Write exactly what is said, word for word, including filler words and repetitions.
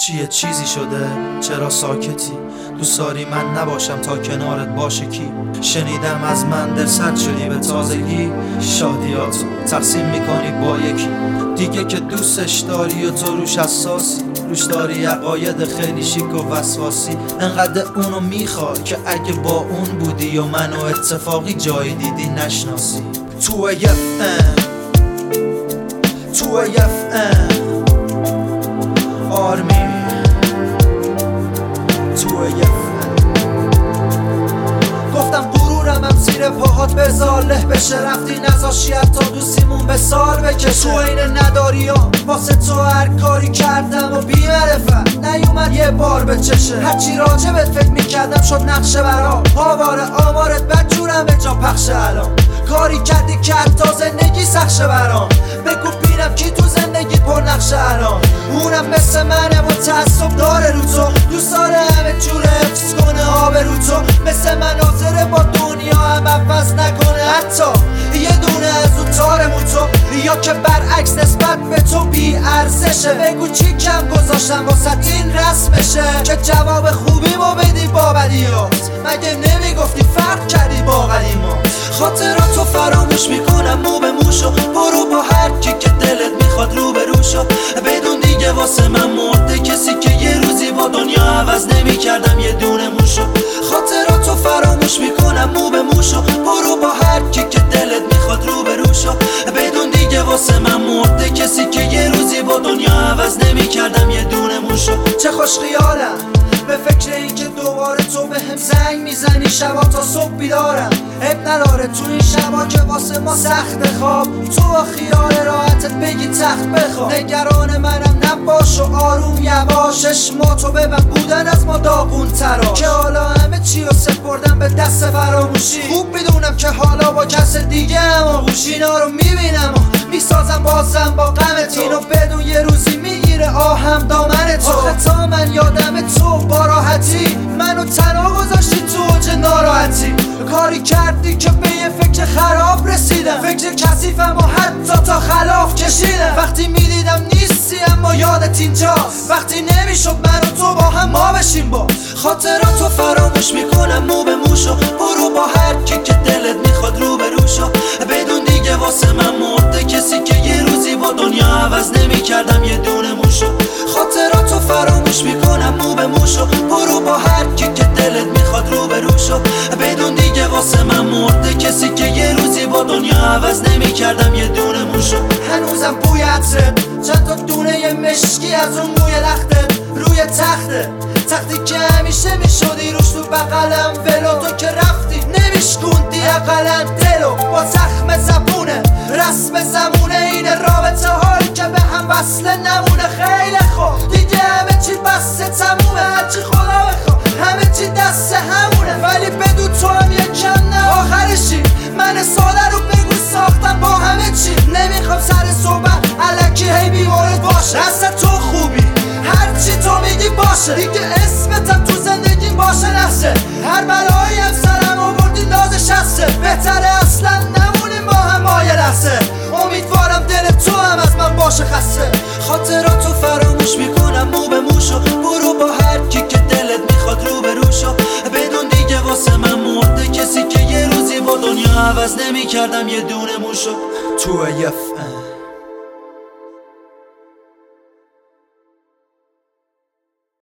چیه چیزی شده؟ چرا ساکتی؟ دوست داری من نباشم تا کنارت باشه کی؟ شنیدم از من دلسرد شدی به تازگی، شادیاتو تقسیم میکنی با یکی دیگه که دوستش داری و تو روش حساسی، روش داری عقاید خیلی شیک و وسواسی. انقدر اونو میخوای که اگه با اون بودی و منو اتفاقی جایی دیدی نشناسی. تو اف ام تو اف ام آرمی تو اف گفتم غرورم هم زیر پاهات بذار له بشه، رفتی نذاشی حتی دوستیمون به سال بکشه. تو این نداری ها واسه تو هر کاری کردم و بی معرفت نیومد یه بار به چشه. هرچی راجبت فکر میکردم شد نقشه برا آواره آمارت بدجورم به جا پخشه. الان کاری کردی که حتی زندگی سخشه برام، بگو بینم کی تو زندگی پر نقشه الان. اونم مثل منه و تعصب داره رو تو، دوست داره همه جوره حفظ کنه آب رو تو. مثل مناظره با دنیا هم عوض نکنه حتی یه دونه از اون تار موتو، یا که برعکس نسبت به تو بی ارزشه. بگو چی کم گذاشتم واسه این رسمشه که جواب خوبی ما بدی با بدیات. مگه نمیگفتی فرق کردی با قدیما؟ خاطراتو فراموش میکنم مو به موشو، برو با هر کی که دلت میخواد رو به روشو. بدون دیگه واسه من مرده کسی که یه روزی با دنیا عوض نمیکردم یه دونه موشو. خاطراتو فراموش میکنم مو به موشو، برو با هر کی که دلت میخواد رو به روشو. بدون دیگه واسه من مرده کسی که یه روزی با دنیا عوض نمیکردم یه دونه موشو. چه خوش خیالم به فکر این که دوباره تو به هم زنگ میزنی شبا تا صبح بیدارم. اب نداره تو این شبا که واسه ما سخت خواب، تو با خیال راحتت بگی تخت بخواب. نگران منم نباش و آروم یواش، چشماتو ببن بودن از ما داغون ترا که حالا همه چی رو سپردم به دست فراموشی. خوب میدونم که حالا با کس دیگه هم آغوش اینا رو میبینم و میسازم بازم با غمت. اینو بدون یه روزی میگیره آهم دامن تو. آخه تا من یادم تو با راحتی منو تنها گذاشتی تو اوج ناراحتی. کاری کردی که به یه فکر خراب رسیدم، فکر کثیفم و حتی تا خلاف کشیدم. وقتی میدیدم نیستی اما یادت اینجاست، وقتی نمیشد من و تو با هم ما بشیم با. خاطراتو فراموش میکنم مو به موشو، برو با هر کی که دلت میخواد رو به روشو. بدون دیگه واسه من مرده کسی که یه روزی با دنیا عوض نمیکردم یه دونه موشو. خاطراتو فراموش میکنم مو به موشو، برو با هر کی که دلت میخواد رو به روشو. بدون دیگه واسه من مرده کسی که یه روزی با دنیا عوض نمیکردم یه دونه موشو. هنوزم بوی عطرت، چند تا دونه یه مشکی از اون موی لختت روی تخته، تختی که همیشه میشدی روش تو بغلم ولو. تو که رفتی نمیشکوندی اقلا دلو با زخم زبونه رسم زمونه. این رابطه هایی که به هم وصله نمونه. خیلی خوب دیگه همه چی بسته تمومه، هرچی خدا بخوا همه چی دست همونه. ولی بدون تو هم یکم نه آخرشی، من ساده رو بگو ساختم با همه چی. نمیخوام سر صحبت الکی هی بیمارد باشه، اصلا تو خوبی هرچی تو میگی باشه. دیگه اسمتم تو زندگی باشه نشه، هر بلایی هم سرم آوردی نازش هسته. بهتره اصلا نمونیم با هم مایه لحظه، امیدوارم دل تو هم از من باشه خسته. خاطراتو فراموش میکنم مو به موشو، برو با هر کی که دلت میخواد رو به روشو. بدون دیگه واسه من مرده کسی که یه روزی با دنیا عوض نمیکردم یه دونه موشو. تو اف ام